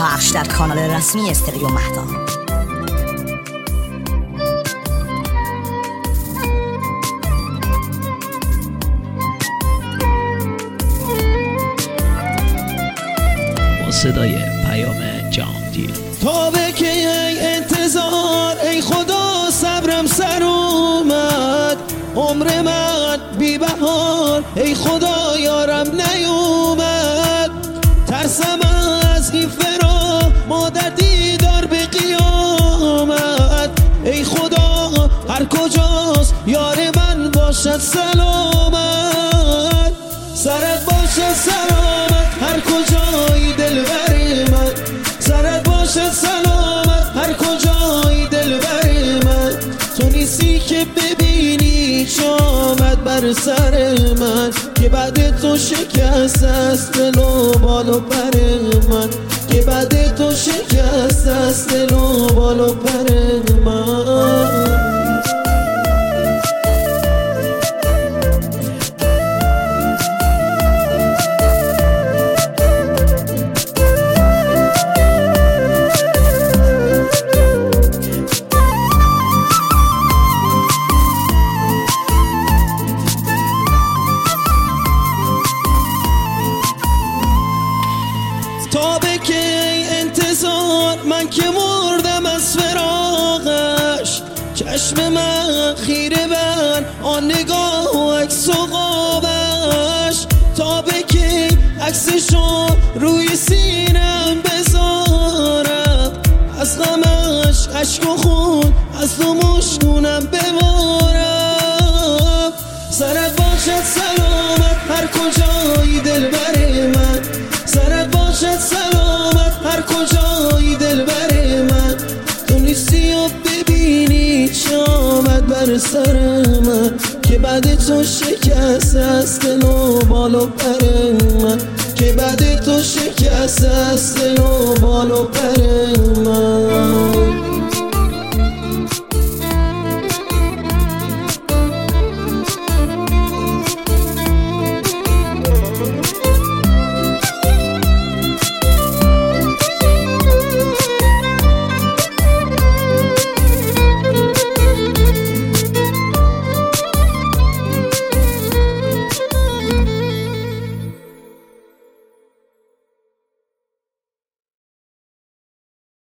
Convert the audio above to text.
پخش در کانال رسمی استریو مهدا. با صدای پیام جهانگیر. تا به کی ای انتظار ای خدا صبرم سر اومد، عمر من بی بهار ای خدا یارم نیومد، ترسم از این فرا مادر دیدار به قیامت، ای خدا هر کجاست یار من باشد سلامت، سرت باشد سلامت هر کجایی دلبر من، سرت باشد سلامت هر کجایی دلبر من، تو نیستی که ببینی چه آمد بر سر من، که بعد تو شکست است دل و بال و پر من، که بعد تو شکست است دل و بال و پر من. تا به کی انتظار من که مردم از فراقش، چشم من خیره بر آن نگاه و عکس و خوابش، تا به کی عکسشو روی سینم بذارم، از غمش اشک و خون از تو مشکونم ببارم، سرت باشد سلامت هر کجایی دلبر من، سرت باشد سلامت هر کجایی دلبر من، تو نیستی و ببینی چه آمد بر سر من، که بعد تو شکست است دل و بال و پر من، که بعد تو شکست است دل و بال و پر من.